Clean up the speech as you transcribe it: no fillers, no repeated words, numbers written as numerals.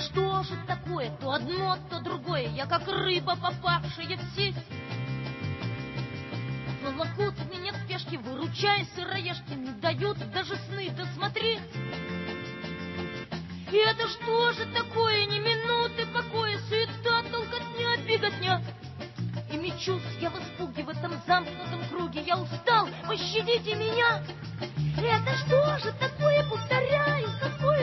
что же такое? То одно, то другое. Я как рыба, попавшая в сеть. Волокут меня в спешке, выручай, сыроежки, не дают даже сны досмотреть. И это что же такое? Ни минуты покоя, суета, толкотня, беготня. И мечусь я в испуге в этом замкнутом круге. Я устал, пощадите меня. Это что же такое, повторяю, какое